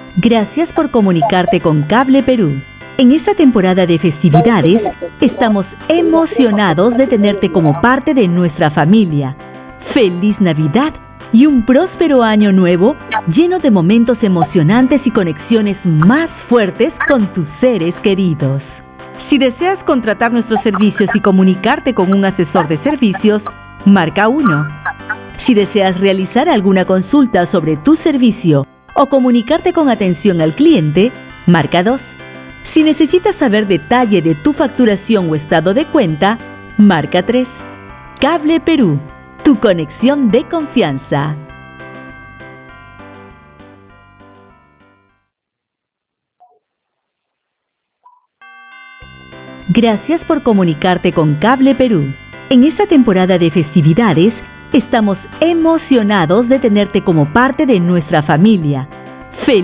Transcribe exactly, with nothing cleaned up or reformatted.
Gracias por comunicarte con Cable Perú. En esta temporada de festividades, estamos emocionados de tenerte como parte de nuestra familia. ¡Feliz Navidad! Y un próspero año nuevo lleno de momentos emocionantes y conexiones más fuertes con tus seres queridos. Si deseas contratar nuestros servicios y comunicarte con un asesor de servicios, marca uno. Si deseas realizar alguna consulta sobre tu servicio o comunicarte con atención al cliente, marca dos. Si necesitas saber detalle de tu facturación o estado de cuenta, marca tres. Cable Perú, tu conexión de confianza. Gracias por comunicarte con Cable Perú. En esta temporada de festividades, estamos emocionados de tenerte como parte de nuestra familia. ¡Feliz